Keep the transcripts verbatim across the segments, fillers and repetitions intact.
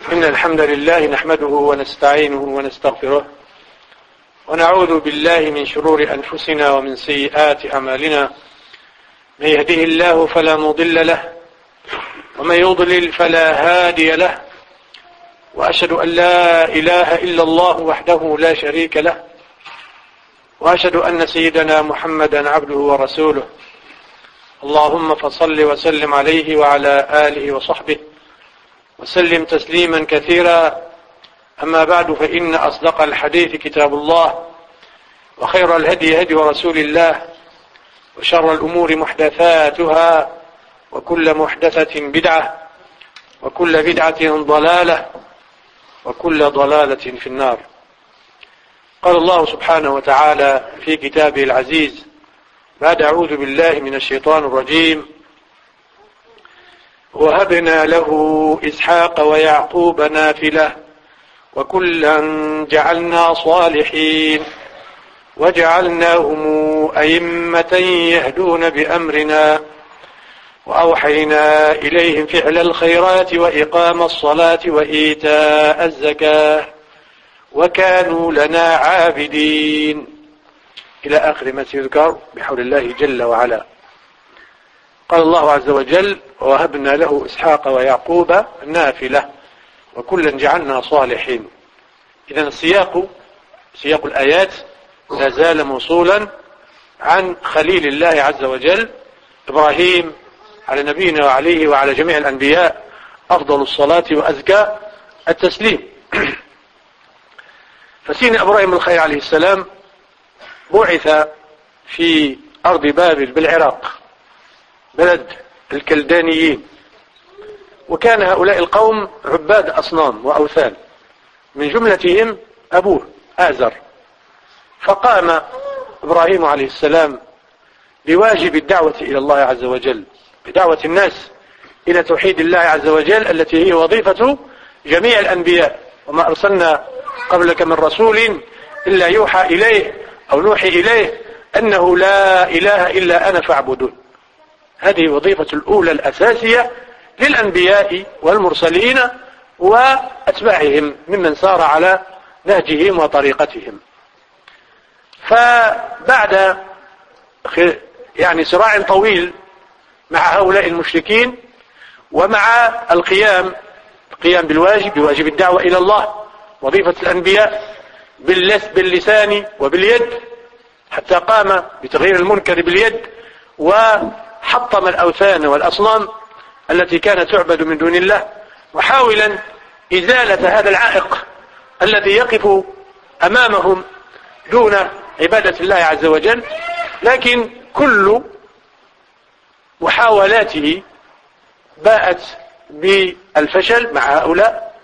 إن الحمد لله نحمده ونستعينه ونستغفره ونعوذ بالله من شرور أنفسنا ومن سيئات أعمالنا. من يهده الله فلا مضل له ومن يضلل فلا هادي له، وأشهد أن لا إله إلا الله وحده لا شريك له، وأشهد أن سيدنا محمدا عبده ورسوله. اللهم فصل وسلم عليه وعلى آله وصحبه وسلم تسليما كثيرا. أما بعد، فإن أصدق الحديث كتاب الله، وخير الهدي هدي رسول الله، وشر الأمور محدثاتها، وكل محدثة بدعة، وكل بدعة ضلالة، وكل ضلالة في النار. قال الله سبحانه وتعالى في كتابه العزيز بعد أعوذ بالله من الشيطان الرجيم: وهبنا له إسحاق ويعقوب نافلة وكلا جعلنا صالحين وجعلناهم أئمة يهدون بأمرنا وأوحينا إليهم فعل الخيرات وإقام الصلاة وإيتاء الزكاة وكانوا لنا عابدين، إلى آخر ما سيذكر بحول الله جل وعلا. قال الله عز وجل: ووهبنا له إسحاق ويعقوب نافلة وكلا جعلنا صالحين. إذن السياق سياق الآيات لا زال موصولا عن خليل الله عز وجل إبراهيم على نبينا وعليه وعلى جميع الأنبياء أفضل الصلاة وأزكى التسليم. فسيدنا إبراهيم الخليل عليه السلام بعث في أرض بابل بالعراق، بلد الكلدانيين، وكان هؤلاء القوم عباد أصنام وأوثان، من جملتهم أبوه آزر. فقام إبراهيم عليه السلام بواجب الدعوة إلى الله عز وجل، بدعوة الناس إلى توحيد الله عز وجل التي هي وظيفة جميع الأنبياء. وما أرسلنا قبلك من رسول إلا يوحى إليه أو نوحي إليه أنه لا إله إلا أنا فاعبدون. هذه وظيفة الأولى الأساسية للأنبياء والمرسلين وأتباعهم ممن سار على نهجهم وطريقتهم. فبعد يعني صراع طويل مع هؤلاء المشركين ومع القيام القيام بالواجب بواجب الدعوة إلى الله، وظيفة الأنبياء باللسان وباليد، حتى قام بتغيير المنكر باليد وحطم الأوثان والأصنام التي كانت تعبد من دون الله، وحاولا إزالة هذا العائق الذي يقف أمامهم دون عبادة الله عز وجل. لكن كل محاولاته باءت بالفشل مع هؤلاء،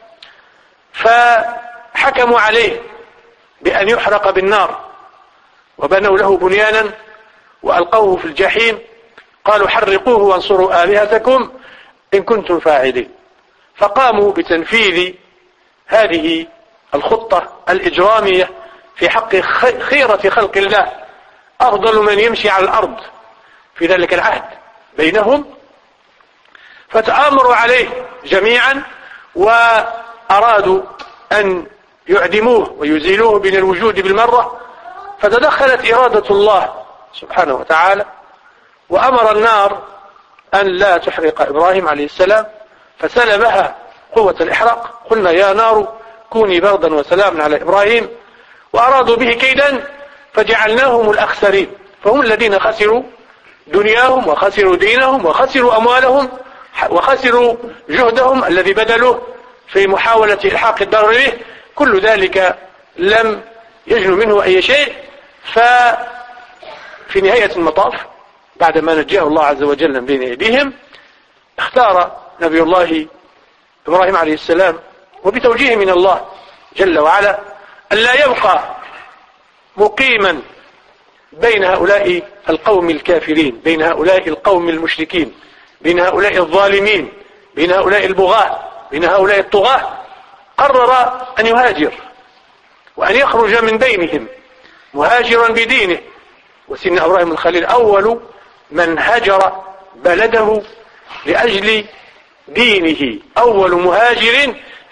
فحكموا عليه بأن يحرق بالنار، وبنوا له بنيانا وألقوه في الجحيم. قالوا: حرقوه وانصروا آلهتكم إن كنتم فاعلين. فقاموا بتنفيذ هذه الخطة الإجرامية في حق خيرة خلق الله، أفضل من يمشي على الأرض في ذلك العهد بينهم. فتآمروا عليه جميعا وأرادوا أن يعدموه ويزيلوه من الوجود بالمرة. فتدخلت إرادة الله سبحانه وتعالى وأمر النار أن لا تحرق إبراهيم عليه السلام، فسلبها قوة الإحراق. قلنا: يا نار كوني بردا وسلاما على إبراهيم. وأرادوا به كيدا فجعلناهم الأخسرين، فهم الذين خسروا دنياهم وخسروا دينهم وخسروا أموالهم وخسروا جهدهم الذي بذلوه في محاولة إلحاق الضرر به. كل ذلك لم يجنوا منه أي شيء. ففي نهاية المطاف بعدما نجاه الله عز وجل من بين أيديهم، اختار نبي الله إبراهيم عليه السلام وبتوجيه من الله جل وعلا ألا يبقى مقيما بين هؤلاء القوم الكافرين، بين هؤلاء القوم المشركين، بين هؤلاء الظالمين، بين هؤلاء البغاة، بين هؤلاء الطغاة. قرر أن يهاجر وأن يخرج من بينهم مهاجرا بدينه. وسيدنا إبراهيم الخليل أول من هجر بلده لأجل دينه، أول مهاجر في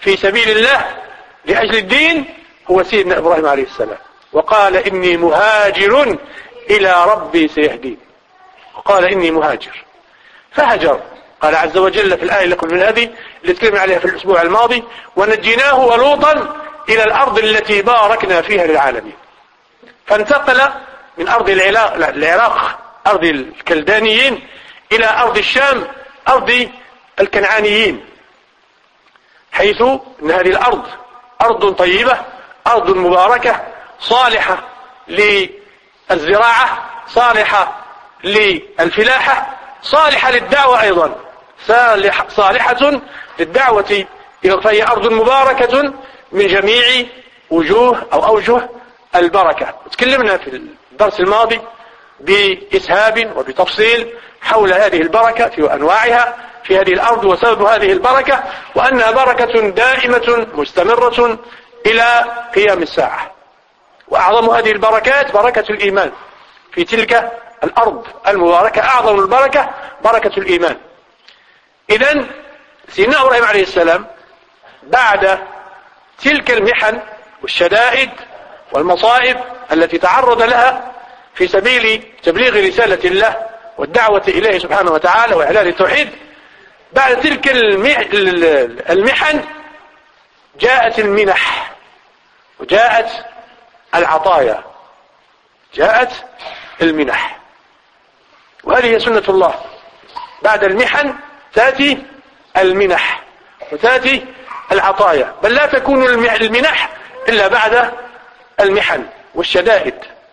في سبيل الله لأجل الدين هو سيدنا إبراهيم عليه السلام، وقال إني مهاجر إلى ربي سيهدين، وقال إني مهاجر فهجر. قال عز وجل في الآية اللي قبل هذه اللي تكلمنا عليها في الأسبوع الماضي: ونجيناه ولوطا إلى الأرض التي باركنا فيها للعالمين. فانتقل من أرض العراق, العراق أرض الكلدانيين إلى أرض الشام أرض الكنعانيين، حيث أن هذه الأرض أرض طيبة، أرض مباركة، صالحة للزراعة، صالحة للفلاحة، صالحة للدعوة أيضا، صالحة للدعوة، فهي أرض مباركة من جميع وجوه أو أوجه البركة. تكلمنا في الدرس الماضي بإسهاب وبتفصيل حول هذه البركة وأنواعها في هذه الأرض وسبب هذه البركة، وأنها بركة دائمة مستمرة إلى قيام الساعة. وأعظم هذه البركات بركة الإيمان في تلك الأرض المباركة، أعظم البركة بركة الإيمان. إذن سيدنا إبراهيم عليه السلام بعد تلك المحن والشدائد والمصائب التي تعرض لها في سبيل تبليغ رسالة الله والدعوة إليه سبحانه وتعالى وإعلان التوحيد، بعد تلك المحن جاءت المنح وجاءت العطايا، جاءت المنح. وهذه هي سنة الله، بعد المحن تأتي المنح وتأتي العطايا، بل لا تكون المنح إلا بعد المحن والشدائد.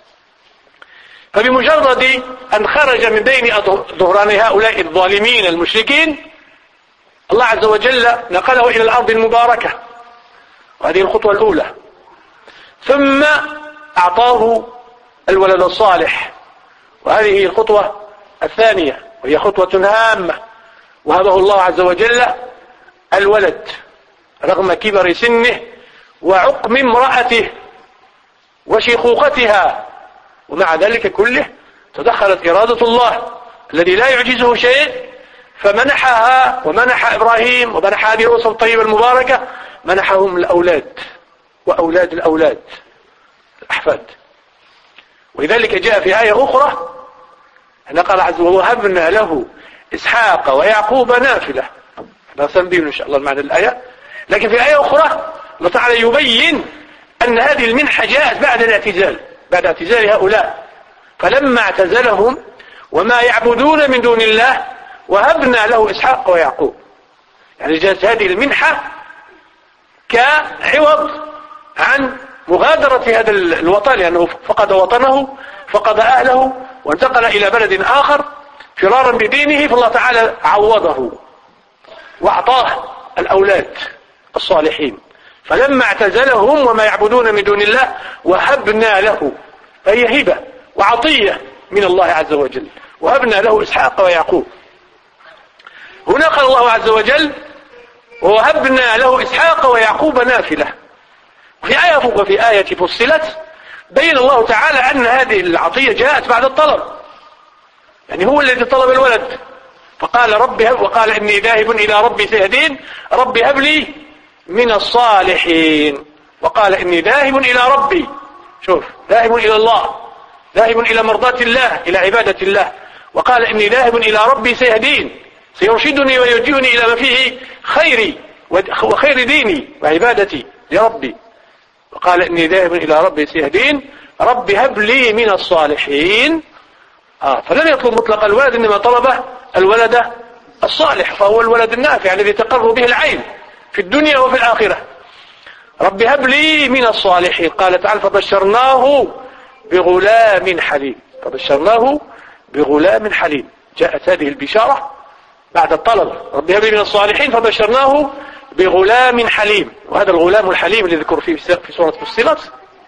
فبمجرد أن خرج من بين ظهران هؤلاء الظالمين المشركين، الله عز وجل نقله إلى الأرض المباركة، وهذه الخطوة الأولى. ثم أعطاه الولد الصالح، وهذه الخطوة الثانية، وهي خطوة هامة، وهبه الله عز وجل الولد رغم كبر سنه وعقم امرأته وشيخوختها، ومع ذلك كله تدخلت إرادة الله الذي لا يعجزه شيء، فمنحها ومنح إبراهيم ومنح هذه الأسرة الطيبة المباركة، منحهم الأولاد وأولاد الأولاد الأحفاد. ولذلك جاء في آية أخرى أن قال عز وجل: وهبنا له إسحاق ويعقوب نافلة. هذا سنبين إن شاء الله معنى الآية. لكن في آية أخرى الله تعالى يبين أن هذه المنحة جاءت بعد الاعتزال، بعد اعتزال هؤلاء، فلما اعتزلهم وما يعبدون من دون الله وهبنا له إسحاق ويعقوب. يعني جاءت هذه المنحة كعوض عن مغادرة هذا الوطن، لأنه فقد وطنه، فقد أهله، وانتقل إلى بلد آخر فرارا بدينه، فالله تعالى عوضه وأعطاه الأولاد الصالحين. فلما اعتزلهم وما يعبدون من دون الله وهبنا له، فهي هبة وعطية من الله عز وجل، وهبنا له إسحاق ويعقوب. هنا قال الله عز وجل: ووهبنا له إسحاق ويعقوب نافلة. وفي آية وفي آية فصلت بين الله تعالى أن هذه العطية جاءت بعد الطلب، يعني هو الذي طلب الولد، فقال ربي هب، وقال إني ذاهب إلى ربي سيهدين، ربي هب لي من الصالحين، وقال إني ذاهب إلى ربي، شوف، ذاهب إلى الله، ذاهب إلى مرضاة الله، إلى عبادة الله، وقال إني ذاهب إلى ربي سيهدين، سيرشدني ويوجهني إلى ما فيه خيري وخير ديني وعبادتي لربي، وقال إني ذاهب إلى ربي سيهدين، ربي هب لي من الصالحين. آه فلم يطلب مطلق الولد، إنما طلب الولد الصالح، فهو الولد النافع الذي تقر به العين في الدنيا وفي الآخرة. ربي هب لي من الصالحين. قال تعالى: فبشرناه بغلام حليم. فبشرناه بغلام حليم. جاءت هذه البشارة بعد الطلب، ربي هب لي من الصالحين، فبشرناه بغلام حليم. وهذا الغلام الحليم الذي ذكر فيه في سورة فصلت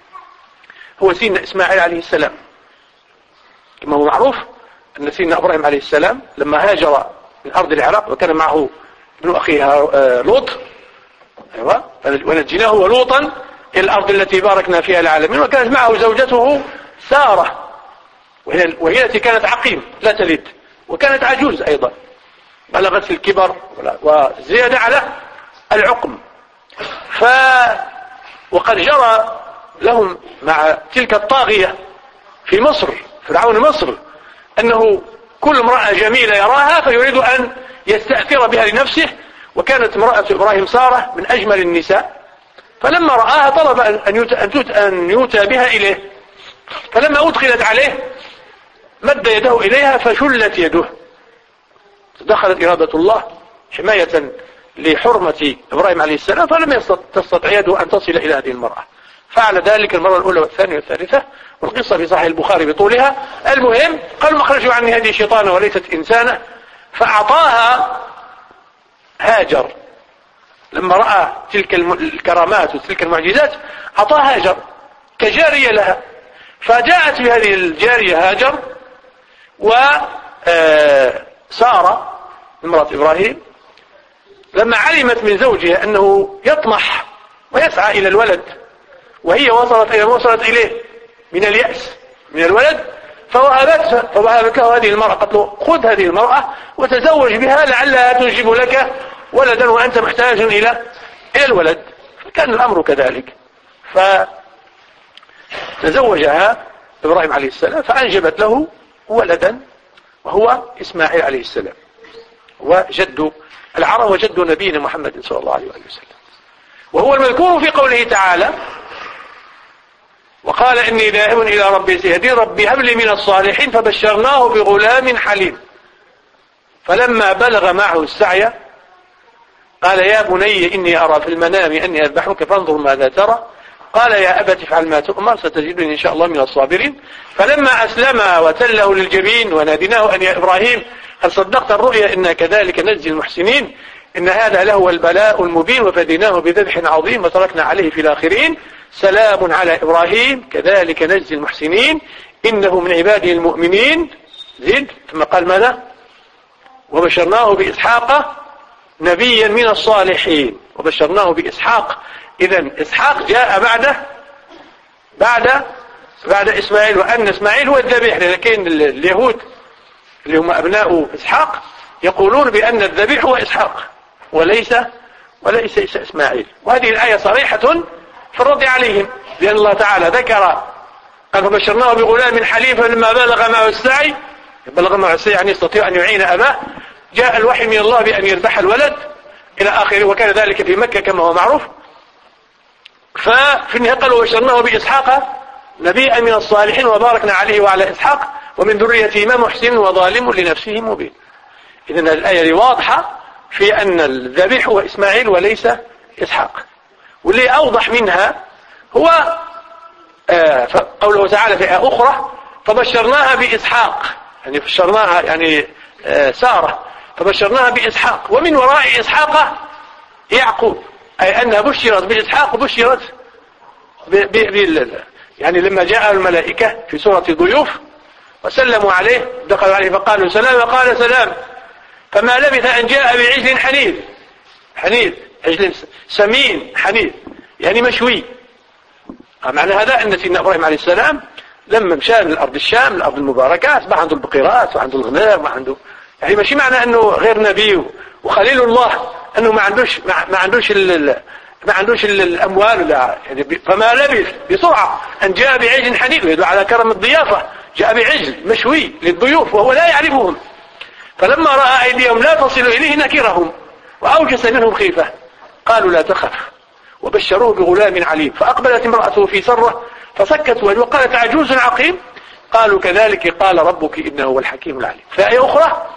هو سيدنا إسماعيل عليه السلام. كما هو معروف أن سيدنا إبراهيم عليه السلام لما هاجر من أرض العراق وكان معه ابن أخيه لوط، أيوة، ونجيناه ولوطا إلى الأرض التي باركنا فيها العالمين، وكانت معه زوجته سارة، وهي, وهي التي كانت عقيم لا تلد، وكانت عجوز أيضا، بلغت في الكبر وزيادة على العقم. ف وقد جرى لهم مع تلك الطاغية في مصر، فرعون مصر، أنه كل امرأة جميلة يراها فيريد أن يستأثر بها لنفسه، وكانت امرأة إبراهيم سارة من أجمل النساء، فلما رآها طلب أن يؤتى بها إليه، فلما أدخلت عليه مد يده إليها فشلت يده، دخلت إرادة الله حماية لحرمة إبراهيم عليه السلام، فلم تستطع يده أن تصل إلى هذه المرأة، فعل ذلك المرة الأولى والثانية والثالثة، والقصة في صحيح البخاري بطولها. المهم قالوا مخرجوا عني هذه شيطانة وليست إنسانة، فأعطاها هاجر لما رأى تلك الكرامات وتلك المعجزات، أعطاها هاجر كجارية لها، فجاءت بهذه الجارية هاجر وسارة امرأة إبراهيم لما علمت من زوجها أنه يطمح ويسعى إلى الولد، وهي وصلت إلى وصلت إليه من اليأس من الولد، فوهبته فوهبته هذه المرأة، قالت له خذ هذه المرأة وتزوج بها لعلها تنجب لك ولدا وأنت محتاج إلى إلى الولد. فكان الأمر كذلك، فتزوجها إبراهيم عليه السلام فأنجبت له ولدا وهو إسماعيل عليه السلام، وجد العرب وجد نبينا محمد صلى الله عليه وسلم، وهو المذكور في قوله تعالى وقال إني ذاهب إلى ربي سيهدين ربي هب لي من الصالحين، فبشرناه بغلام حليم. فلما بلغ معه السعي قال يا بني إني أرى في المنام أني أذبحك فانظر ماذا ترى، قال يا أبت افعل ما تؤمر ستجدني إن شاء الله من الصابرين. فلما أسلم وتله للجبين وناديناه أن يا إبراهيم هل صدقت الرؤيا إنا كذلك نجزي المحسنين إن هذا لهو البلاء المبين وفديناه بذبح عظيم وتركنا عليه في الآخرين سلام على إبراهيم كذلك نجزي المحسنين إنه من عباده المؤمنين. زد ثم قال ماذا؟ وبشرناه بإسحاق نبيا من الصالحين، وبشرناه بإسحاق. إذن إسحاق جاء بعد بعد بعد إسماعيل، وأن إسماعيل هو الذبيح، لكن اليهود اللي هم أبناء إسحاق يقولون بأن الذبيح هو إسحاق وليس وليس إسماعيل، وهذه الآية صريحة في الرد عليهم، لأن الله تعالى ذكر قال فبشرناه بغلام حليم فلما بلغ معه السعي، بلغ معه السعي يعني يستطيع أن يعين أباه، جاء الوحي من الله بأن يذبح الولد إلى آخره، وكان ذلك في مكة كما هو معروف. ففي النهاية قالوا وبشرناه بإسحاق نبيا من الصالحين وباركنا عليه وعلى إسحاق ومن ذريته محسن وظالم لنفسه مبين. إذن الآية واضحة في أن الذبيح هو إسماعيل وليس إسحاق. واللي أوضح منها هو آه قوله تعالى في آية أخرى فبشرناها بإسحاق، يعني بشرناها يعني آه سارة فبشرناها بإسحاق ومن وراء إسحاق يعقوب، أي أنها بشرت بإسحاق وبشرت ب ب ب يعني لما جاء الملائكة في سورة ضيوف وسلموا عليه دخلوا عليه فقالوا سلام قال سلام، فما لبث أن جاء بعجل حنيذ حنيذ عجل سمين حنيذ يعني مشوي. معنى هذا أن سيدنا إبراهيم عليه السلام لما مشى من الأرض الشام الأرض المباركات ما عنده البقيرات وعنده الغنم ما عنده، يعني ماشي معنى أنه غير نبي وخليل الله أنه ما عندوش ما عندوش ما عندوش الأموال لا، يعني فما لبث بسرعة أن جاء بعجل حنيذ يدل على كرم الضيافة، جاء بعجل مشوي للضيوف وهو لا يعرفهم، فلما رأى أيديهم لا تصل إليه نكرهم وأوجس منهم خيفة قالوا لا تخف وبشروه بغلام عليم. فأقبلت امرأته في سرة فسكت وقالت عجوز عقيم قالوا كذلك قال ربك إنه هو الحكيم العليم. في آية أخرى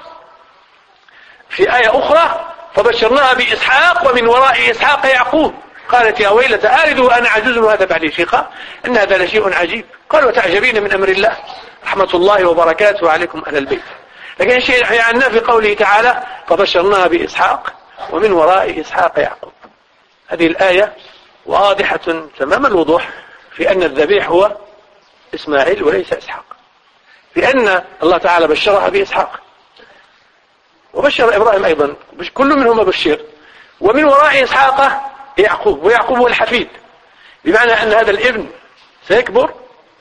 في آية أخرى فبشرناها بإسحاق ومن وراء إسحاق يعقوب قالت يا ويلة آلد وأنا عجوز وهذا بعد شيخا إن هذا لشيء عجيب. قالوا تعجبين من أمر الله رحمة الله وبركاته عليكم أهل البيت. لكن الشيء يحيى عنا في قوله تعالى فبشرناها بإسحاق ومن وراء إسحاق يعقوب. هذه الآية واضحة تمام الوضوح في أن الذبيح هو إسماعيل وليس إسحاق، لأن الله تعالى بشرها بإسحاق وبشر إبراهيم أيضا كل منهما بشير، ومن وراء إسحاق يعقوب ويعقوب هو الحفيد، بمعنى أن هذا الابن سيكبر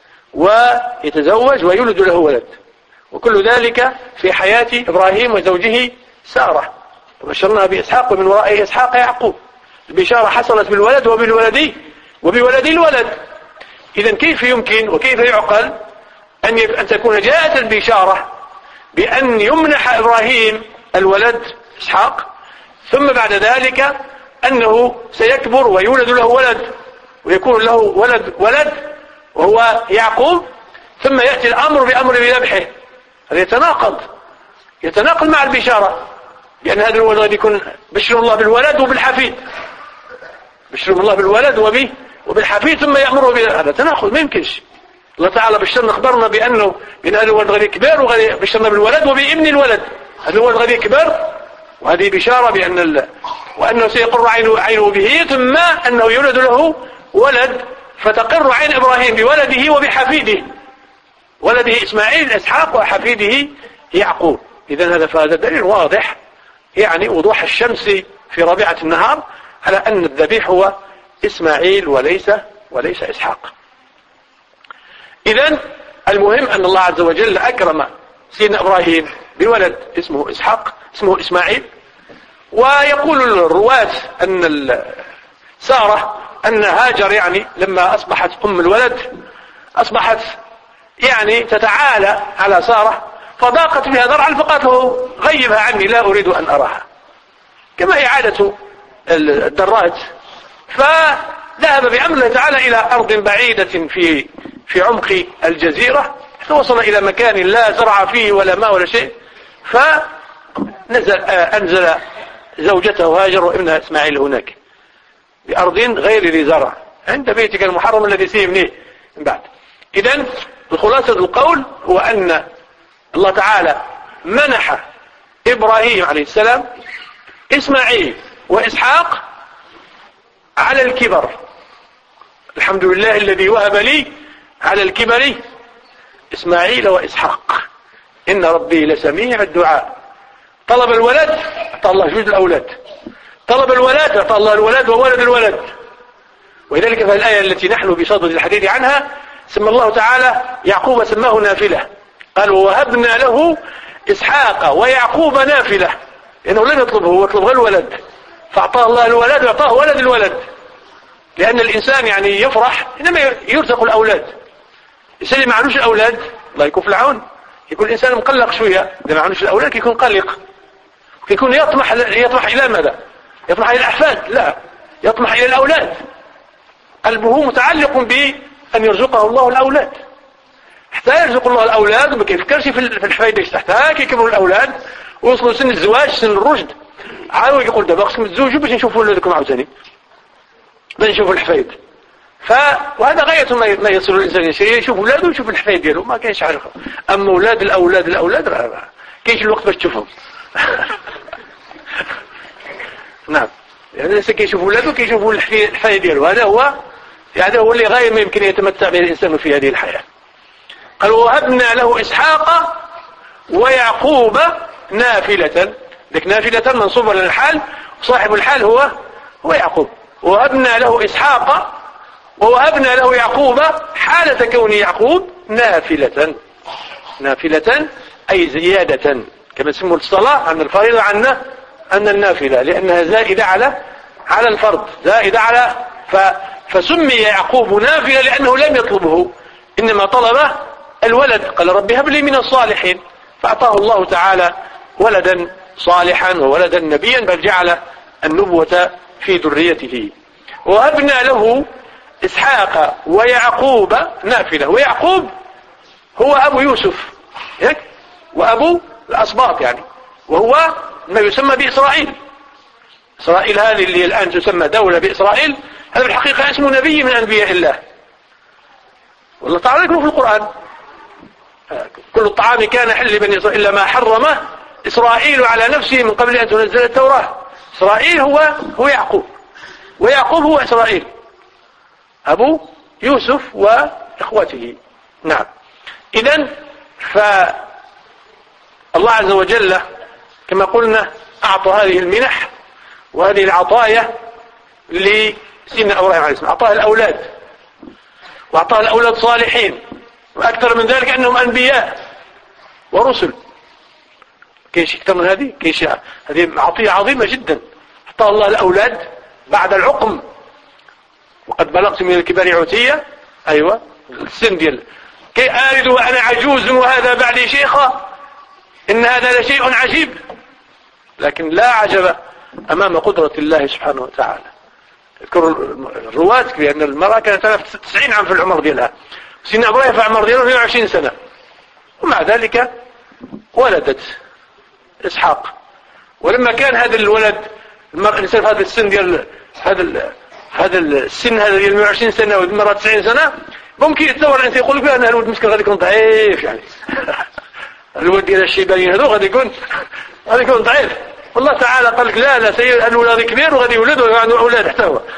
ويتزوج ويولد له ولد، وكل ذلك في حياة إبراهيم وزوجه سارة. وبشرناها بإسحاق ومن وراء إسحاق يعقوب. البشارة حصلت بالولد وبالولد وبولد الولد. إذن كيف يمكن وكيف يعقل أن أن تكون جاءت البشارة بأن يمنح إبراهيم الولد إسحاق، ثم بعد ذلك أنه سيكبر ويولد له ولد ويكون له ولد ولد وهو يعقوب، ثم يأتي الأمر بأمر بذبحه. هذا يتناقض يتناقض مع البشارة، لأن هذا الولد يكون بشر الله بالولد وبالحفيد، بشر الله بالولد وبه وبالحفيد، ثم يأمره بذبحه. هذا تناقض ما يمكنش. الله تعالى بشرنا أخبرنا بأنه بأن هذا الولد غادي يكبر، وغادي بشرنا بالولد وبابن الولد. هذا الولد غادي يكبر، وهذه بشارة بأن ال... وأنه سيقر عينه, عينه به، ثم أنه يولد له ولد، فتقر عين إبراهيم بولده وبحفيده، ولده إسماعيل إسحاق وحفيده يعقوب. إذن هذا فهذا دليل واضح، يعني وضوح الشمس في ربيعة النهار، على أن الذبيح هو إسماعيل وليس وليس إسحاق. إذن المهم أن الله عز وجل أكرم سيدنا إبراهيم بولد اسمه إسحاق اسمه إسماعيل. ويقول الرواة أن سارة أن هاجر يعني لما أصبحت أم الولد أصبحت يعني تتعالى على سارة، فضاقت بها ذرعا فقالت له غيبها عني لا أريد أن أراها، كما هي عادة الدرات. فذهب بأمر الله تعالى إلى أرض بعيدة في في عمق الجزيرة، فوصل إلى مكان لا زرع فيه ولا ماء ولا شيء، فنزل أنزل زوجته هاجر وابنها إسماعيل هناك بأرض غير ذي زرع عند بيتك المحرم الذي سيبنيه من بعد. إذن الخلاصة القول هو أن الله تعالى منح إبراهيم عليه السلام إسماعيل وإسحاق على الكبر. الحمد لله الذي وهب لي على الكبر إسماعيل وإسحاق إن ربي لسميع الدعاء. طلب الولد أعطى الله جزء الأولاد، طلب الولد أعطى الله الولد وولد الولد. ولذلك في الآية التي نحن بصدد الحديث عنها سمى الله تعالى يعقوب سماه نافلة، قال ووهبنا له إسحاق ويعقوب نافلة، لأنه لم يطلبه، هو يطلب غير الولد، فأعطاه الله الولد وأعطاه ولد الولد. لأن الإنسان يعني يفرح إنما يرزق الأولاد. الإنسان اللي ما عنوش الأولاد الله يكون في العون يكون الإنسان مقلق شوية، إذا ما عنوش الأولاد يكون قلق، يكون يطمح يطمح إلى ماذا؟ يطمح إلى الأحفاد؟ لا، يطمح إلى الأولاد. قلبه متعلق بأن يرزقه الله الأولاد، حتى يرزق الله الأولاد وما كيفكرش في الحفايد ايش تحتها. كي يكبروا الأولاد ويوصلوا سن الزواج سن الرشد، عاود يقول دابا خصكم تزوجوا باش نشوفوا ولادكم عاوتاني، باش نشوفوا الحفايد. ف وهذا غاية ما يصل الإنسان يشوف ولاده ويشوف الحفايد ديالو، ما كاينش عارف. أما أولاد الأولاد الأولاد راه كاينش الوقت باش تشوفهم. نعم، يعني الإنسان كيشوف ولاده كيشوفوا الحفايد ديالو، هذا هو هذا هو اللي غاية ما يمكن يتمتع به الإنسان في هذه الحياة. قال وهبنا له إسحاق ويعقوب نافلة، ذلك نافلة منصوبة للحال، وصاحب الحال هو هو يعقوب. وهبنا له إسحاق ووهبنا له يعقوب حالة كون يعقوب نافلة، نافلة أي زيادة، كما تسمى الصلاة أن الفريضة عنا أن النافلة، لأنها زائدة على على الفرض، زائدة على ف فسمي يعقوب نافلة لأنه لم يطلبه، إنما طلب الولد. قال رب هب لي من الصالحين، فأعطاه الله تعالى ولدا صالحا وولدا نبيا، بل جعل النبوة في ذريته. وهبنا له إسحاق ويعقوب نافلة، ويعقوب هو أبو يوسف وأبو الأسباط يعني، وهو ما يسمى بإسرائيل. إسرائيل هذه اللي الآن تسمى دولة بإسرائيل، هذا بالحقيقة اسمه نبي من أنبياء الله. والله تعالى يقول في القرآن كل الطعام كان حل لبني إسرائيل إلا ما حرم إسرائيل على نفسه من قبل أن تنزل التوراة. إسرائيل هو هو يعقوب، ويعقوب هو إسرائيل أبو يوسف وإخوته. نعم، إذن فالله عز وجل كما قلنا أعطى هذه المنح وهذه العطايا لسيدنا إبراهيم عليه السلام، أعطاه الأولاد وأعطاه الأولاد صالحين، وأكثر من ذلك أنهم أنبياء ورسل. كيش أكثر من هذه؟ كيش هذه عطية عظيمة جدا. أعطاه الله الأولاد بعد العقم وقد بلغت من الكبر عتية. أيوة السن ديال كي آلد وأنا عجوز وهذا بعدي شيخا إن هذا لشيء عجيب. لكن لا عجب أمام قدرة الله سبحانه وتعالى. اذكر الرواة بأن المرأة كانت تسعين عام في العمر ديالها، سيدنا إبراهيم في عمر دياله اثنين وعشرين سنة، ومع ذلك ولدت إسحاق. ولما كان هذا الولد الإنسان في هذا السن ديال هذا هذا السن هذا ديال مئة وعشرين سنة والمرأة تسعين سنة، ممكن يتصور أنت يقول بأن الولد مسكين غادي يكون ضعيف، يعني الولد ديال الشيبانيين هذو غادي يكون غادي يكون ضعيف. والله تعالى قال لك لا لا سيد الولد كبير وغادي يولد وعنده أولاد حتى هو.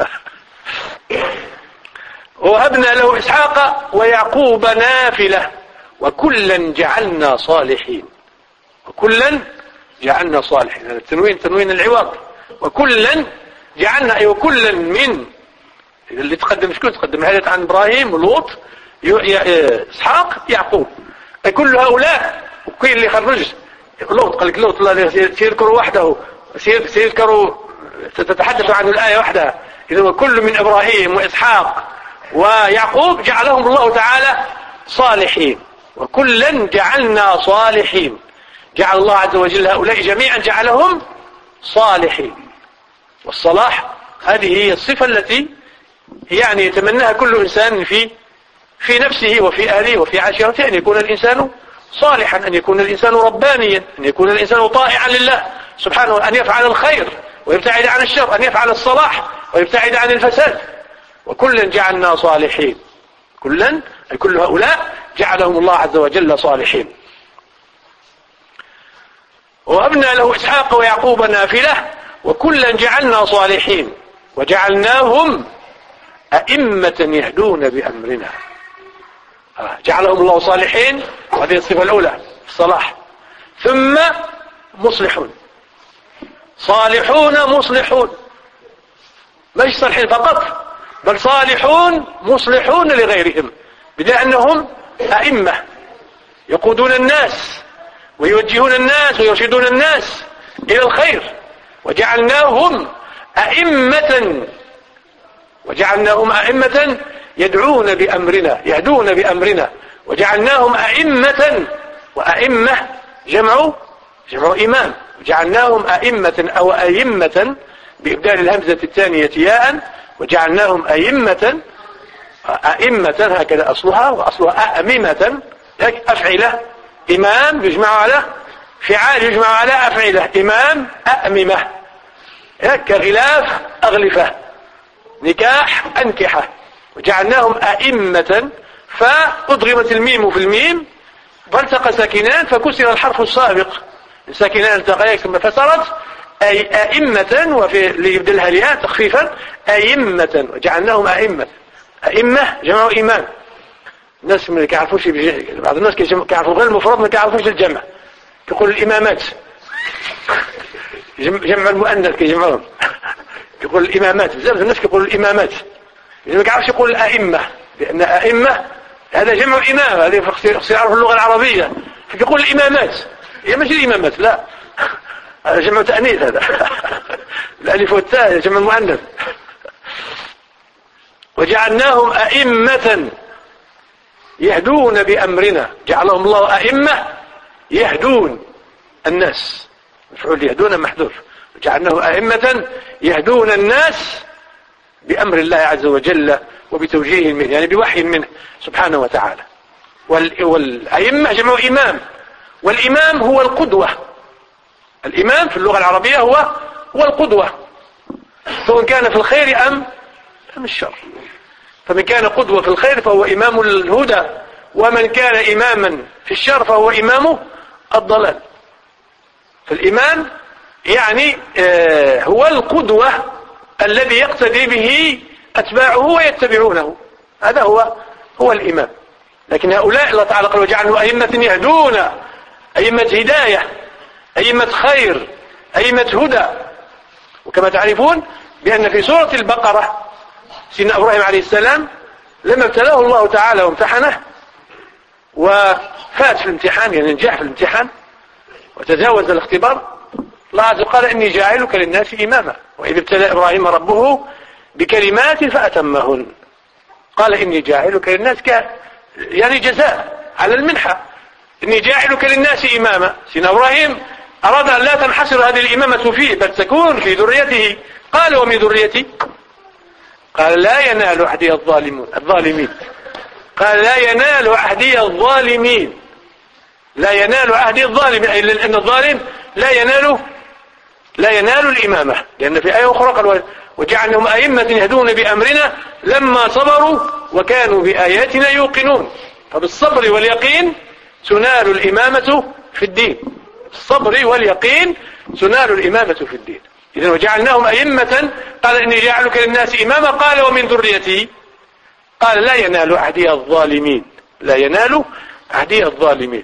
وهبنا له إسحاق ويعقوب نافلة وكلا جعلنا صالحين. وكلا جعلنا صالحين، هذا التنوين تنوين العوض. وكلا جعلنا أي وكلا من اللي تقدم شكون تقدم الحديث عن إبراهيم ولوط إسحاق يعقوب، أي كل هؤلاء. وكل اللي خرج لوط قال لك لوط الله سيذكروا وحده سيذكروا تتحدث عن الآية وحدها. إذا وكل من إبراهيم وإسحاق ويعقوب جعلهم الله تعالى صالحين. وكلا جعلنا صالحين، جعل الله عز وجل هؤلاء جميعا جعلهم صالحين. والصلاح هذه هي الصفة التي يعني يتمناها كل إنسان في في نفسه وفي أهله وفي عشيرته، أن يكون الإنسان صالحا، أن يكون الإنسان ربانيا، أن يكون الإنسان طائعا لله سبحانه، أن يفعل الخير ويبتعد عن الشر، أن يفعل الصلاح ويبتعد عن الفساد. وكلا جعلنا صالحين، كلا أي كل هؤلاء جعلهم الله عز وجل صالحين. وهبنا له إسحاق ويعقوب نافلة وكلا جعلنا صالحين وجعلناهم أئمة يهدون بأمرنا. جعلهم الله صالحين، وهذه الصفة الأولى الصلاح. ثم مصلحون، صالحون مصلحون، مش صالحين فقط بل صالحون مصلحون لغيرهم، بأنهم أئمة يقودون الناس ويوجهون الناس ويرشدون الناس إلى الخير. وجعلناهم أئمة وجعلناهم أئمة يدعون بأمرنا يهدون بأمرنا. وجعلناهم أئمة، وأئمة جمع جمع إمام. وجعلناهم أئمة أو أئمة بإبدال الهمزة الثانية ياء. وجعلناهم أئمة أئمة هكذا أصلها، وأصلها أئمة أفعلة. إمام يجمع على فعال يجمع على أفعلة. إمام أئمة، كغلاف أغلفة، نكاح أنكحة. وجعلناهم أئمة فأضغمت الميم في الميم فالتقى ساكنان فكسر الحرف السابق، الساكنان التقيا ثم فسرت أي أئمة، وفي اللي يبدلها الياء تخفيفا أئمة. وجعلناهم أئمة، أئمة جمع إمام. الناس ما كيعرفوش، بعض الناس كيعرفوا غير المفرد ما كيعرفوش الجمع، يقول الإمامات جمع المؤنث كيجمعهم، يقول الإمامات. بزاف الناس كيقول الإمامات، ما كيعرفش يقول الأئمة، لأن أئمة هذا جمع إمام، هذا خصو يعرف اللغة العربية، فيقول الإمامات. هي ماشي الإمامات، لا، هذا جمع تأنيث، هذا الألف والتاء جمع المؤنث. وجعلناهم أئمة يهدون بأمرنا، جعلهم الله أئمة يهدون الناس، مفعول يهدون محذوف. وجعلناهم أئمة يهدون الناس بأمر الله عز وجل وبتوجيه منه، يعني بوحي منه سبحانه وتعالى. والأئمة جمع إمام، والإمام هو القدوة. الإمام في اللغة العربية هو هو القدوة، سواء كان في الخير أم أم الشر. فمن كان قدوة في الخير فهو إمام الهدى، ومن كان إماما في الشر فهو إمام الضلال. فالإمام يعني آه هو القدوة الذي يقتدي به أتباعه ويتبعونه، هذا هو هو الإمام. لكن هؤلاء الله تعالى قال وجعلوا أئمة يهدون، أئمة هداية، أئمة خير، أئمة هدى. وكما تعرفون بأن في سورة البقرة سيدنا إبراهيم عليه السلام لما ابتلاه الله تعالى وامتحنه وفات في الامتحان، يعني نجح في الامتحان وتجاوز الاختبار، الله عز وجل قال إني جاعلك للناس إماما وإذ ابتلى إبراهيم ربه بكلمات فأتمهن قال إني جاعلك للناس ك... يعني جزاء على المنحة إني جاعلك للناس إماما. سيدنا إبراهيم أراد أن لا تنحصر هذه الإمامة فيه بل تكون في ذريته. قال ومن ذريتي قال لا ينال عهدي الظالمون الظالمين قال لا ينال عهدي الظالمين لا ينال عهدي الظالمين أي لأن الظالم لا ينال لا ينال الإمامة. لأن في آية أخرى قال وجعلناهم أئمة يهدون بأمرنا لما صبروا وكانوا بآياتنا يوقنون. فبالصبر واليقين تنال الإمامة في الدين. الصبر واليقين تنال الإمامة في الدين. إذن وجعلناهم أئمة قال إني جاعلك للناس إماما قال ومن ذريتي قال لا ينال عهدي الظالمين لا ينال عهدي الظالمين.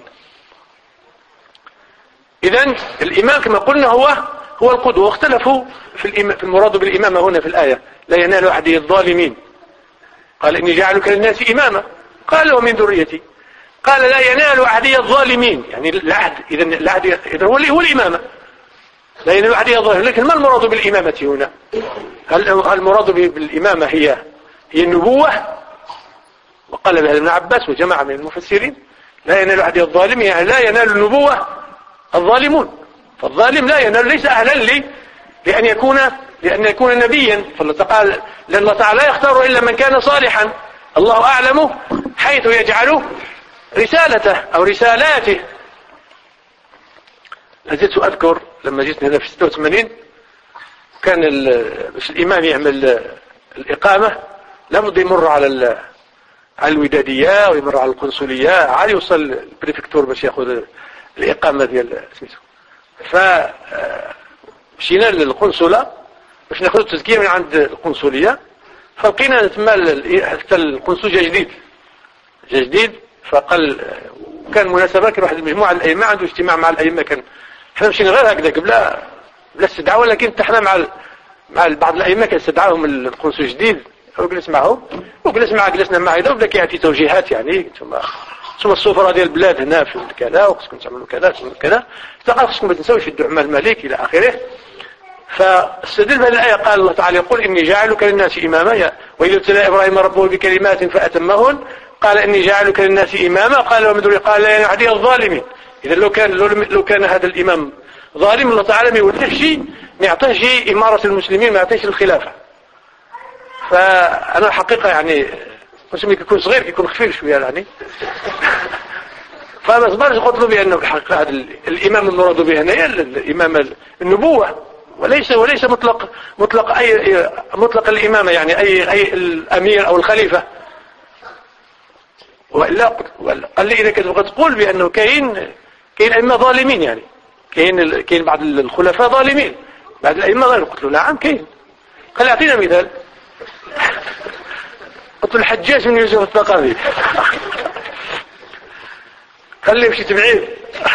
إذن الإمام كما قلنا هو هو القدوة. واختلفوا في المراد بالإمامة هنا في الآية لا ينال عهدي الظالمين قال إني جاعلك للناس إماما قال ومن ذريتي قال لا ينال عهدي الظالمين يعني العهد. إذن العهد إذن هو هو الإمامة لا ينال عهدي الظالمين. لكن ما المراد بالإمامة هنا؟ هل المراد بالإمامة هي هي النبوة؟ وقال بها ابن عباس وجماعة من المفسرين لا ينال عهدي الظالمين يعني لا ينال النبوة الظالمون. فالظالم لا ينال ليس أهلا لي لأن يكون لأن يكون نبيا. فالله لأن الله تعالى لا يختار إلا من كان صالحا. الله أعلم حيث يجعل رسالته أو رسالاته. لازلت أذكر لما جيت هنا في ستة وثمانين كان باش الإمام يعمل الإقامة لابد يمر على على الودادية ويمر على القنصلية عاد يوصل البريفكتور باش ياخذ الإقامة ديال سميتو. فمشينا للقنصلة باش ناخذ التزكية من عند القنصلية فلقينا تما حتى القنصل جا جديد جا جديد فقال كان مناسبة كان واحد المجموعة الأئمة عنده اجتماع مع الأئمة. كان احنا مشينا غير هكذا بلا بلا استدعاء ولكن اتحنا مع مع بعض الأئمة كان استدعاهم القنصل الجديد وجلس معهم وجلس معه جلسنا معه إذا وبدا كيعطي توجيهات يعني ثم ثم السفراء ديال البلاد هنا في كذا وخصكم تعملوا كذا تعملوا كذا فقال خصكم ما تنساوش يدوا عمال الملك إلى آخره. فاستدل بهذه الآية قال الله تعالى يقول إني جاعلك للناس إماما وإذ ابتلى إبراهيم ربه بكلمات فأتمهن قال إني جاعلك للناس إماما قال ومن ذريتي قال لا ينال عهدي الظالمين. إذا لو كان لو كان هذا الإمام ظالم الله تعالى ما يوليش ما يعطيش إمارة المسلمين ما يعطيش الخلافة. فأنا الحقيقة يعني مسلم يكون صغير يكون خفيف شوية يعني فما صبرش قلت له بأنه الحقيقة هذا الإمام المراد به هنا هي الإمام النبوة وليس وليس مطلق مطلق أي مطلق الإمامة يعني أي أي الأمير أو الخليفة. وإلا قال لي إذا كنت تبغى تقول بأنه كاين كاين أئمة ظالمين يعني كاين كاين بعض الخلفاء ظالمين بعض الأئمة ظالمين. قلت له نعم كاين. قال أعطينا مثال. قلت له الحجاج بن يوسف الثقفي. قال لي مشيت بعيد.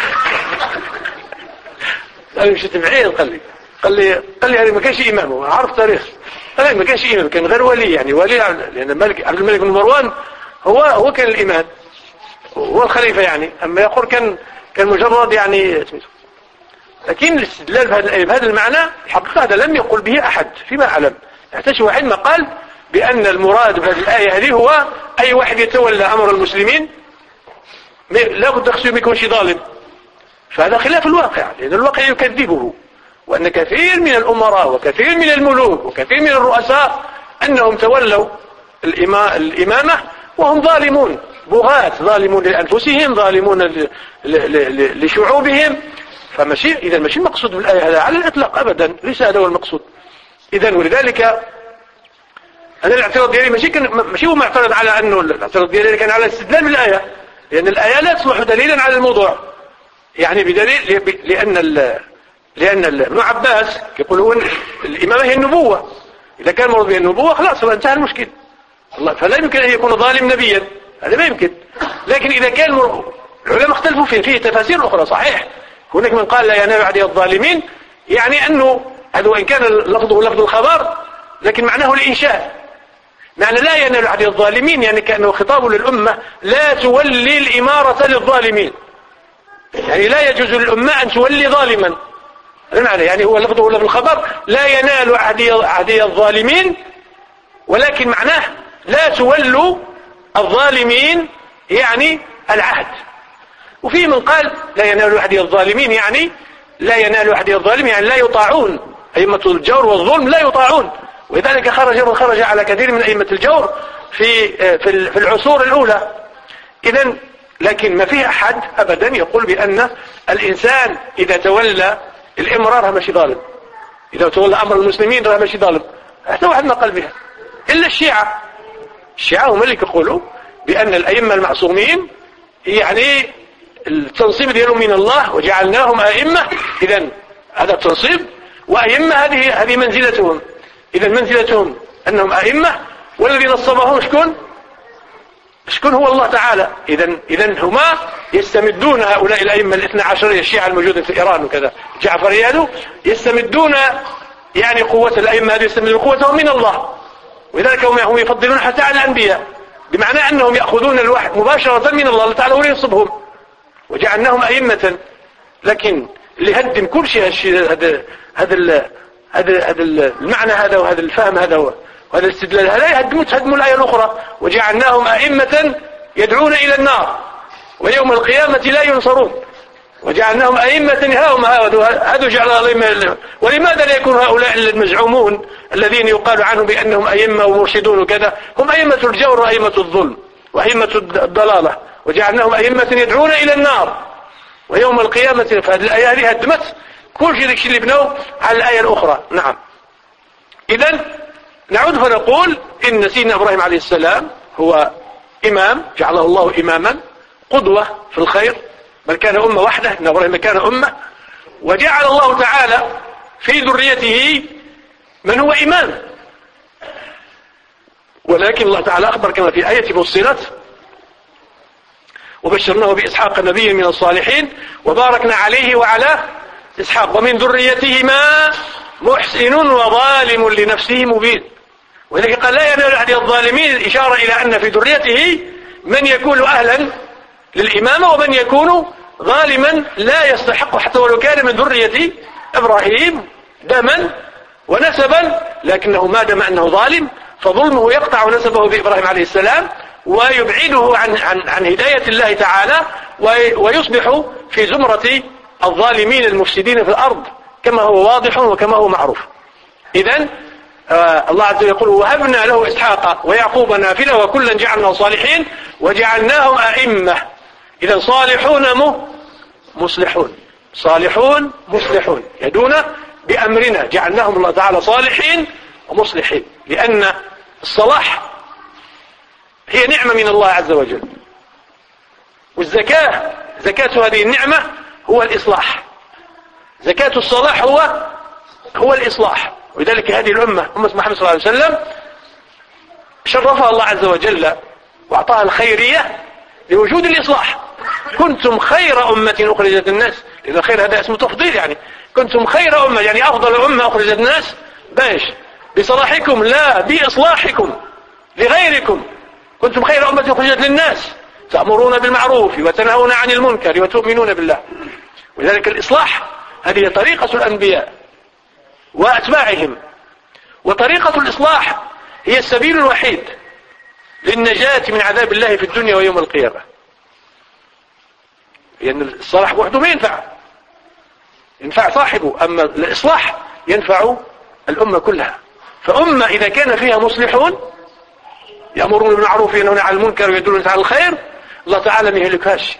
قال لي مشيت بعيد قال لي قال لي قال لي هذا ما كانش إمام عرف تاريخ. قال لي ما كانش إمام كان غير ولي يعني ولي لأن الملك عبد الملك بن مروان هو هو كان الإمام هو الخليفة يعني. أما يقول كان كان مجرد يعني لكن الاستدلال بهذا بهذا المعنى الحقيقة هذا لم يقل به أحد فيما أعلم. يحتاج واحد ما قال بأن المراد بهذه الآية هذه هو أي واحد يتولى أمر المسلمين لا بد خصو ما يكونش ظالم. فهذا خلاف الواقع لأن الواقع يكذبه وأن كثير من الأمراء وكثير من الملوك وكثير من الرؤساء أنهم تولوا الإمامة وهم ظالمون بغاة ظالمون لأنفسهم ظالمون لشعوبهم. فمشي إذا ماشي المقصود بالآية هذا على الإطلاق أبدا ليس هذا هو المقصود. إذا ولذلك أنا الاعتراض ديالي ماشي كان ماشي هو معترض على أنه الاعتراض ديالي كان على الاستدلال بالآية لأن الآية لا تصبح دليلا على الموضوع يعني بدليل لأن ال لأن ابن عباس يقولون الإمامة هي النبوة. إذا كان مرض بها النبوة خلاص انتهى المشكل. الله فلا يمكن أن يكون ظالم نبيا هذا ما يمكن. لكن إذا كان مر... العلماء اختلفوا فيه فيه تفاسير أخرى صحيح. هناك من قال لا ينال عهدي الظالمين يعني أنه هذا وإن كان لفظه لفظ الخبر لكن معناه الإنشاء. معنى لا ينال عهدي الظالمين يعني كأنه خطاب للأمة لا تولي الإمارة للظالمين يعني لا يجوز للأمة أن تولي ظالما المعنى يعني هو لفظه ولا في الخبر لا ينال عهدي, عهدي الظالمين، ولكن معناه لا تولوا الظالمين يعني العهد. وفي من قال لا ينال عهدي الظالمين يعني لا ينال عهدي الظالمين يعني لا يطاعون، أئمة الجور والظلم لا يطاعون، ولذلك خرج من خرج على كثير من أئمة الجور في في العصور الأولى. إذن لكن ما فيه أحد أبدا يقول بأن الإنسان إذا تولى الإمرار راه ماشي ظالم، إذا تولى أمر المسلمين راه ماشي ظالم، حتى واحد ما قال بها إلا الشيعة. الشيعة هم اللي يقولوا بأن الأئمة المعصومين يعني التنصيب ديالهم من الله وجعلناهم أئمة، إذن هذا التنصيب، وأئمة هذه هذه منزلتهم، إذن منزلتهم أنهم أئمة، والذي نصبهم شكون؟ شكون هو الله تعالى. إذن إذن هما يستمدون هؤلاء الأئمة الاثنى عشرية الشيعة الموجودة في إيران وكذا الجعفرية يستمدون يعني قوة الأئمة هذه يستمدون قوتهم من الله، ولذلك هم يفضلون حتى على الأنبياء، بمعنى أنهم يأخذون الوحي مباشرة من الله تعالى وينصبهم وجعلناهم أئمة. لكن اللي هدم كل شيء هذا هذا هذا هذا المعنى هذا وهذا الفهم هذا وهذا الاستدلال هذا يهدموا تهدموا الآية الأخرى وجعلناهم أئمة يدعون إلى النار ويوم القيامة لا ينصرون، وجعلناهم أئمة هاهم هذا جعل الله. ولماذا لا يكون هؤلاء المزعومون الذين يقال عنهم بأنهم أئمة ومرشدون وكذا هم أئمة الجور وأئمة الظلم وأئمة الضلالة، وجعلناهم أئمة يدعون إلى النار ويوم القيامة. فهذه الآية هذه هدمت كل شيء اللي بنوا على الآية الأخرى. نعم. إذن نعود فنقول إن سيدنا إبراهيم عليه السلام هو إمام جعله الله إماما قدوة في الخير، بل كان أمة وحده، إن إبراهيم كان أمة، وجعل الله تعالى في ذريته من هو إمام. ولكن الله تعالى أخبر كما في آية فصلت وبشرناه بإسحاق نبيا من الصالحين وباركنا عليه وعلى إسحاق ومن ذريتهما محسن وظالم لنفسه مبين. ولذلك قال لا ينال عهد الظالمين، الإشارة إلى أن في ذريته من يكون أهلا للإمامة ومن يكون ظالما لا يستحق حتى ولو كان من ذرية إبراهيم دما ونسبا، لكنه ما دام أنه ظالم فظلمه يقطع نسبه بإبراهيم عليه السلام ويبعده عن, عن, عن هداية الله تعالى ويصبح في زمرة الظالمين المفسدين في الأرض كما هو واضح وكما هو معروف. إذن آه الله عز وجل يقول وهبنا له إسحاق ويعقوب نافلة وكلا جعلنا صالحين وجعلناهم أئمة. إذن صالحون مصلحون، صالحون مصلحون يدون بأمرنا، جعلناهم الله تعالى صالحين ومصلحين، لأن الصلاح هي نعمة من الله عز وجل، والزكاة زكاة هذه النعمة هو الإصلاح، زكاة الصلاح هو هو الإصلاح. ولذلك هذه الأمة أمة محمد صلى الله عليه وسلم شرفها الله عز وجل وأعطاها الخيرية لوجود الإصلاح. كنتم خير أمة أخرجت الناس، لأن الخير هذا اسمه تفضيل، يعني كنتم خير أمة يعني أفضل أمة أخرجت الناس باش بصلاحكم لا بإصلاحكم لغيركم. كنتم خير أمة أخرجت للناس تأمرون بالمعروف وتنهون عن المنكر وتؤمنون بالله. ولذلك الإصلاح هذه طريقة الأنبياء وأتباعهم، وطريقة الإصلاح هي السبيل الوحيد للنجاة من عذاب الله في الدنيا ويوم القيامة، لأن يعني الصلاح وحده ما ينفع، ينفع صاحبه، أما الإصلاح ينفع الأمة كلها. فأمة إذا كان فيها مصلحون يأمرون بالمعروف وينهون عن المنكر ويدلون على الخير الله تعالى ما يهلكهاش.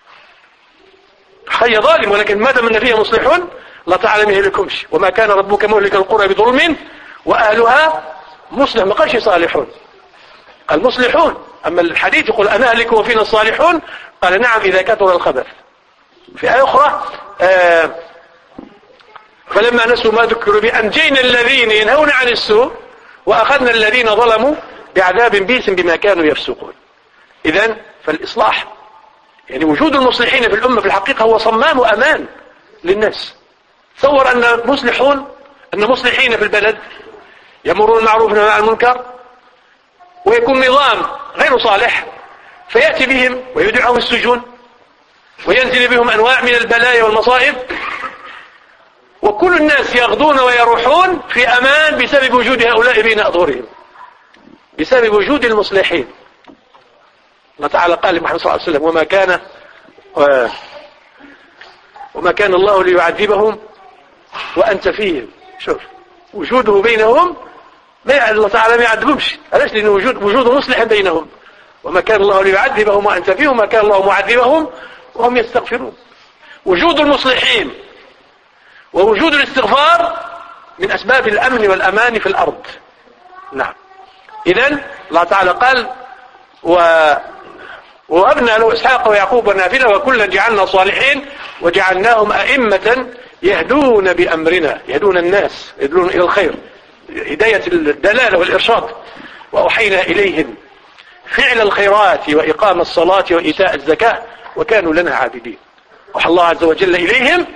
هي ظالم ولكن ما دام ان فيها مصلحون الله تعالى ما يهلكهمش. وما كان ربك مهلك القرى بظلم وأهلها مصلح، ما قالش صالحون، قال مصلحون. أما الحديث يقول أنا أهلك وفينا الصالحون، قال نعم إذا كثر الخبث. في آية أخرى آه فلما نسوا ما ذكروا بأنجينا الذين ينهون عن السوء وأخذنا الذين ظلموا بعذاب بئس بما كانوا يفسقون. إذن فالإصلاح يعني وجود المصلحين في الأمة في الحقيقة هو صمام وأمان للناس. تصور أن مصلحون أن مصلحين في البلد يأمرون المعروف ونهون عن المنكر ويكون نظام غير صالح فيأتي بهم ويدعهم السجون وينزل بهم أنواع من البلايا والمصائب وكل الناس يغدون ويروحون في أمان بسبب وجود هؤلاء بين أظهرهم، بسبب وجود المصلحين. الله تعالى قال لمحمد صلى الله عليه وسلم: وما كان وما كان الله ليعذبهم وأنت فيهم. شوف وجوده بينهم، ما الله تعالى ما يعذبهمش، علاش؟ لأن وجود وجوده مصلح بينهم. وما كان الله ليعذبهم وأنت فيهم، ما كان الله معذبهم وهم يستغفرون. وجود المصلحين ووجود الاستغفار من أسباب الأمن والأمان في الأرض. نعم. إذن الله تعالى قال: و وأبنى له إسحاق ويعقوب ونافلة وكلا جعلنا صالحين وجعلناهم أئمة يهدون بأمرنا، يهدون الناس، يدلون إلى الخير، هداية الدلالة والإرشاد. وأوحينا إليهم فعل الخيرات وإقام الصلاة وإيتاء الزكاة وكانوا لنا عابدين. وحى الله عز وجل إليهم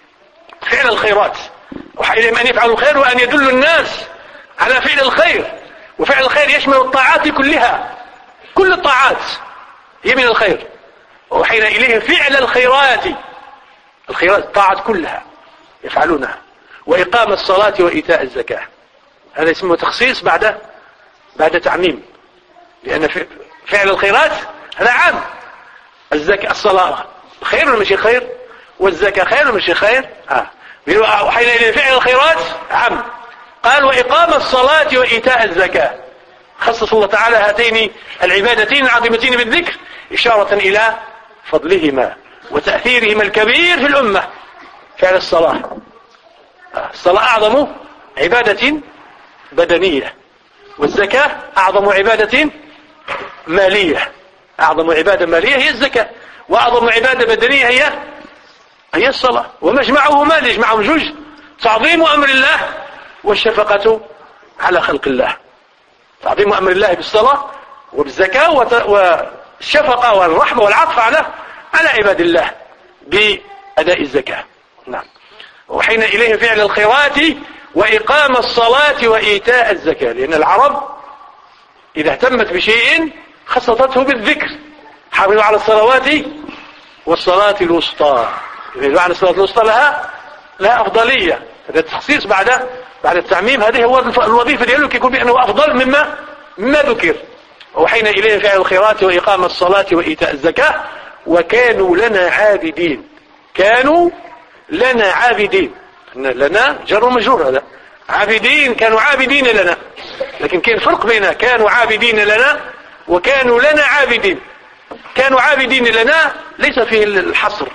فعل الخيرات، وحى إليهم أن يفعلوا الخير وأن يدلوا الناس على فعل الخير. وفعل الخير يشمل الطاعات كلها، كل الطاعات هي من الخير. ووحينا إليهم فعل الخيرات، الخيرات الطاعات كلها يفعلونها، وإقام الصلاة وإيتاء الزكاة. هذا اسمه تخصيص بعد بعد تعميم، لأن فعل الخيرات هذا عام. الزكاة الصلاة خير ولا مش خير؟ والزكاة خير ولا مش خير؟ آه. وحينا إليهم فعل الخيرات عام. قال: وإقام الصلاة وإيتاء الزكاة. خصص الله تعالى هاتين العبادتين العظيمتين بالذكر إشارة إلى فضلهما وتأثيرهما الكبير في الأمة. فعل الصلاة، الصلاة أعظم عبادة بدنية، والزكاة أعظم عبادة مالية. أعظم عبادة مالية هي الزكاة، وأعظم عبادة بدنية هي هي الصلاة. ومجمعهما اللي يجمعهم جوج: تعظيم أمر الله والشفقة على خلق الله. تعظيم أمر الله بالصلاة وبالزكاة، والشفقة والرحمة والعطف على على عباد الله بأداء الزكاة. نعم. وحين إليه فعل الخيرات وإقام الصلاة وإيتاء الزكاة، لأن العرب إذا اهتمت بشيء خصصته بالذكر: حافظوا على الصلوات والصلاة الوسطى. إذا على الصلاة الوسطى لها لها أفضلية. هذا التخصيص بعد بعد التعميم، هذه هو الوظيفة ديالو، يكون بأنه أفضل مما مما ذكر. وحين إليه فعل الخيرات وإقام الصلاة وإيتاء الزكاة وكانوا لنا عابدين. كانوا لنا عابدين، لنا جر ومجرور، هذا عابدين، كانوا عابدين لنا. لكن كاين فرق بين كانوا عابدين لنا وكانوا لنا عابدين. كانوا عابدين لنا ليس فيه الحصر،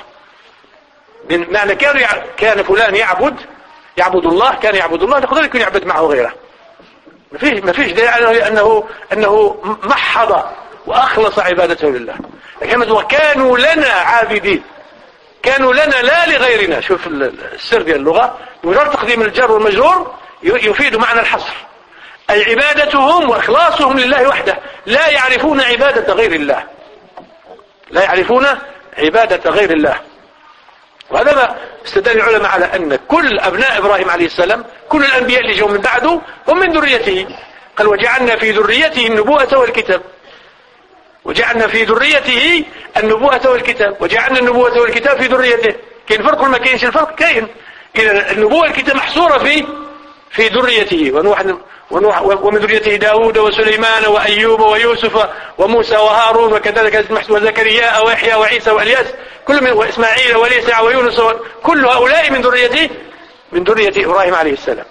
من معنى كانوا يع... كان فلان يعبد يعبد الله، كان يعبد الله، يقدر يكون يعبد معه غيره. ما فيش ما فيش دليل على انه انه محض واخلص عبادته لله. لكن وكانوا لنا عابدين، كانوا لنا لا لغيرنا. شوف السر ديال اللغة، مجرد تقديم الجر والمجرور يفيد معنى الحصر، أي عبادتهم وإخلاصهم لله وحده، لا يعرفون عبادة غير الله، لا يعرفون عبادة غير الله. وهذا ما استدل العلماء على أن كل أبناء إبراهيم عليه السلام، كل الأنبياء اللي جاءوا من بعده هم من ذريته. قال: وجعلنا في ذريته النبوءة والكتاب. وجعلنا في ذريته النبوءة والكتاب، وجعلنا النبوءة والكتاب في ذريته. كاين فرق ولا ما كاينش الفرق؟ كاين. إذا النبوة والكتاب محصورة في في ذريته. ونوح ونوح ومن ذريته داود وسليمان وأيوب ويوسف وموسى وهارون وكذلك وزكريا ويحيى وعيسى وإلياس، كل من وإسماعيل واليسع ويونس، كل هؤلاء من ذريته من ذرية إبراهيم عليه السلام.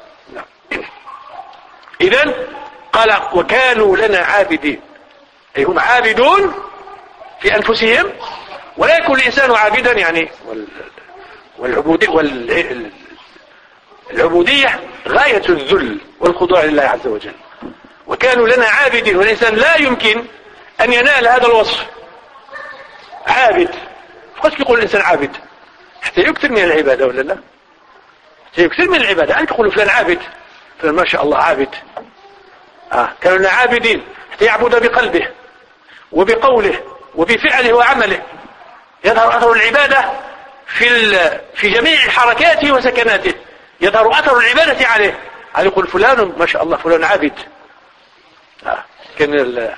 إذن قال: وكانوا لنا عابدين، أي هم عابدون في أنفسهم، ولا يكون الإنسان عابدا يعني. والعبودية والعبودية غاية الذل والخضوع لله عز وجل. وكانوا لنا عابدين، والإنسان لا يمكن أن ينال هذا الوصف. عابد، فقط يقول الإنسان عابد حتى يكثر من العبادة ولا لا؟ حتى يكثر من العبادة. أنت تقول فلان عابد، فلان ما شاء الله عابد. آه. كانوا لنا عابدين حتى يعبد بقلبه وبقوله وبفعله وعمله، يظهر أثر العبادة في في جميع حركاته وسكناته، يظهر أثر العبادة عليه. هل يقول فلان ما شاء الله فلان عابد. آه. كان ال...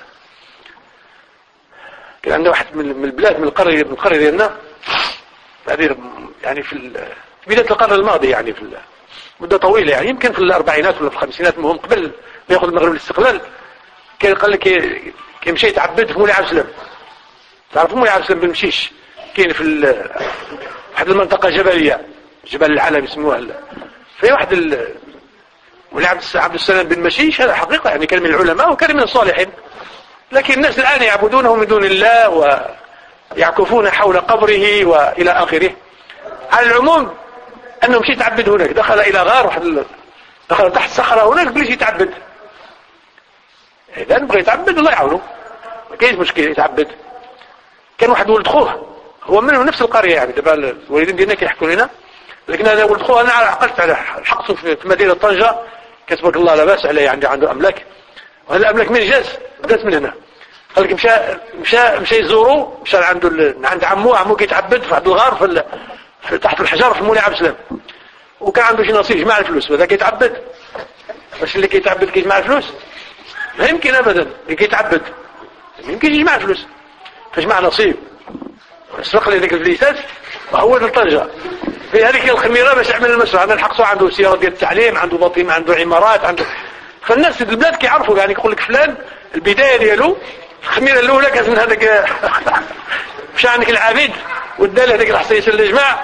كان عندنا واحد من البلاد من القرية من القرية ديالنا، يعني في في بداية القرن الماضي يعني في مدة طويلة يعني يمكن في الأربعينات ولا في الخمسينات المهم قبل ما يأخذ المغرب الاستقلال كان قال لك كي مشى يتعبد في مولاي عبد السلام. تعرفوا مولاي عبد السلام بن مشيش كاين في واحد المنطقة جبلية جبل العلم يسموها في واحد ال... مولاي عبد السلام بن مشيش هذا حقيقة يعني كان من العلماء وكان من الصالحين، لكن الناس الآن يعبدونه من دون الله ويعكفون حول قبره وإلى آخره. على العموم أنه مشي يتعبد هناك، دخل إلى غار واحد دخل تحت صخرة هناك بليش يتعبد. إذا بغى يتعبد الله يعاونه ما كاينش مشكل يتعبد. كان واحد ولد خوه هو منه نفس القرية يعني دابا الوالدين ديالنا كيحكوا لنا، لكن هذا ولد خوه أنا عقلت على حقته في مدينة طنجة كتبارك الله لا بأس عليه عنده عنده أملاك، وهذا الأملاك من جاز بدات من هنا. قال لك مشى مشى مشى يزوروا مشى عنده ال... عند عمو عمو كيتعبد في واحد الغار في, ال... في تحت الحجر في مولاي عبد السلام، وكان عنده شي نصيب يجمع الفلوس وهذا كيتعبد. باش اللي كيتعبد كيجمع الفلوس؟ ما يمكن ابدا اللي كيتعبد ما يمكن يجمع الفلوس. فجمع نصيب سرق لي ذيك الفليسات وهو لطنجة في هذيك الخميره باش يعمل المشروع. هذا الحقصو عنده سياره ديال التعليم، عنده بطيمه، عنده عمارات، عنده. فالناس في البلاد كيعرفوا يعني يقول لك فلان البدايه ديالو الخميره الاولى كانت من هذاك مشى عندك العبيد ودا له هذاك الحصيص اللي جمع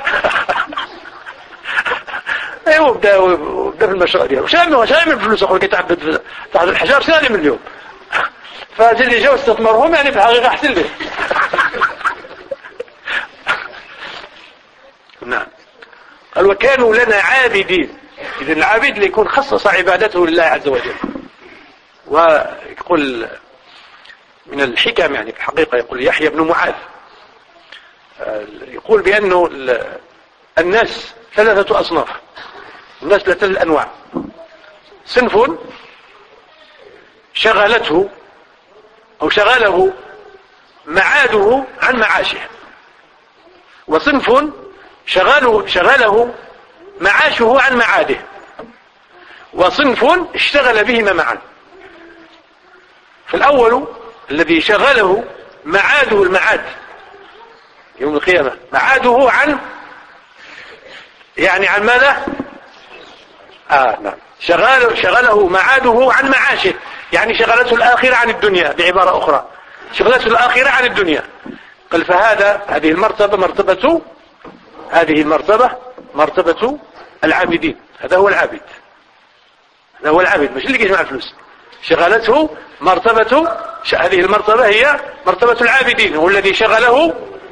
ايوا بدا بدا في المشروع ديالو. شامل شامل فلوس اخويا كيتعبد تحت الحجر سالم اليوم. فهاد اللي جاو استثمرهم يعني في الحقيقه احسن له. نعم. قال وكانوا لنا عابدين. اذا العابد اللي يكون خصص عبادته لله عز وجل. ويقول من الحكم يعني في الحقيقه يقول يحيى بن معاذ يقول بانه الناس ثلاثه اصناف. الناس ثلاثه الانواع. صنف شغلته او شغله معاده عن معاشه، وصنف شغله شغله معاشه عن معاده، وصنف اشتغل بهما معا. فالأول الذي شغله معاده المعاد يوم القيامة، معاده عن يعني عن ماذا؟ آه نعم. شغله, شغله معاده عن معاشه، يعني شغلته الآخرة عن الدنيا. بعبارة أخرى شغلته الآخرة عن الدنيا. قال فهذا هذه المرتبة مرتبة هذه المرتبة مرتبة العابدين. هذا هو العابد، هذا هو العابد مش اللي يجمع الفلوس. شغلته مرتبة هذه المرتبة هي مرتبة العابدين، هو الذي شغله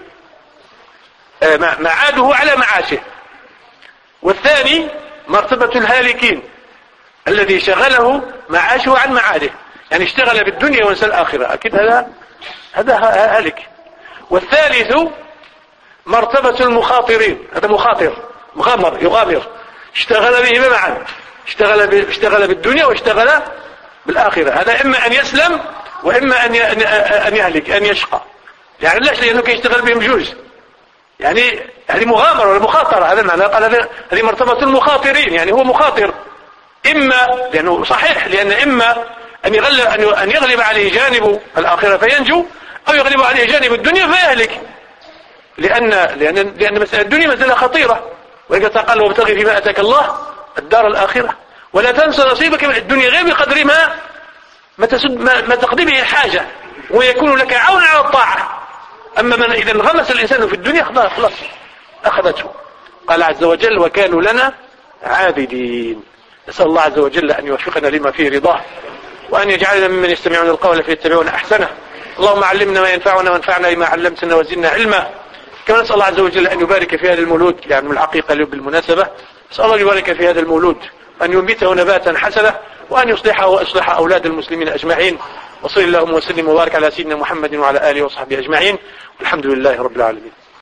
معاده على معاشه. والثاني مرتبة الهالكين الذي شغله معاشه عن معاده، يعني اشتغل بالدنيا ونسى الآخرة. أكيد هذا هذا هالك. والثالث مرتبة المخاطرين، هذا مخاطر مغامر يغامر، اشتغل بهما معا، اشتغل اشتغل بالدنيا واشتغل بالآخرة. هذا إما أن يسلم وإما أن أن يهلك أن يشقى. يعني ليش؟ لأنه كيشتغل بهم جوج، يعني هذه مغامرة ولا مخاطرة. هذا معنى قال هذه مرتبة المخاطرين، يعني هو مخاطر إما لأنه صحيح، لأن إما أن يغلب أن يغلب عليه جانب الآخرة فينجو، أو يغلب عليه جانب الدنيا فيهلك. لأن لأن لأن مسألة الدنيا مسألة خطيرة، وإذا قال وابتغي فيما أتاك الله الدار الآخرة ولا تنسى نصيبك من الدنيا غير بقدر ما ما, ما, ما تقضي به الحاجة ويكون لك عون على الطاعة. أما من إذا انغمس الإنسان في الدنيا خلاص أخذته. قال عز وجل وكانوا لنا عابدين. نسأل الله عز وجل أن يوفقنا لما فيه رضاه، وأن يجعلنا ممن يستمعون القول فيتبعون أحسنه. اللهم علمنا ما ينفعنا وانفعنا بما علمتنا وزدنا علما. كما نسأل الله عز وجل أن يبارك في هذا المولود، يعني العقيقة له بالمناسبة، نسأل الله يبارك في هذا المولود، أن ينبته نباتا حسنة، وأن يصلحه ويصلح أولاد المسلمين أجمعين. وصلى اللهم وسلم وبارك على سيدنا محمد وعلى آله وصحبه أجمعين، والحمد لله رب العالمين.